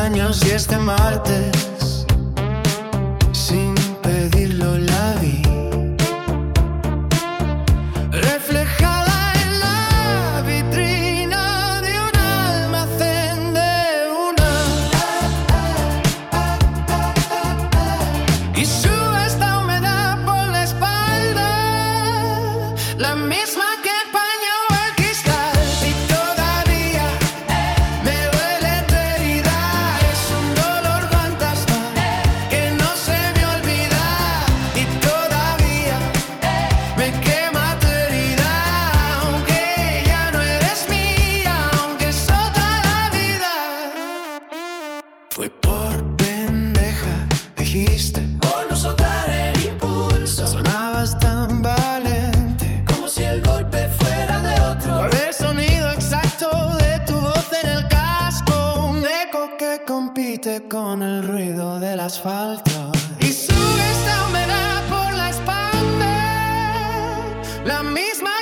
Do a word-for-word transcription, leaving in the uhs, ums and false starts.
años y este martes, sin pedirlo la vi, reflejada en la vitrina de un almacén de una, y sube esta humedad por la espalda, la misma que empañó el cristal, y todavía me duele tu herida. Es un dolor fantasma que no se me olvida, y todavía me quema tu herida, aunque ya no eres mía, aunque es otra la vida. Fue por pendeja, dijiste, por no soltar el impulso. Sonabas tan valiente, como si el golpe fuera de otro. Por el sonido exacto de tu voz en el casco, un eco que compite con el ruido del asfalto. Y sube esta humedad por la espalda, la misma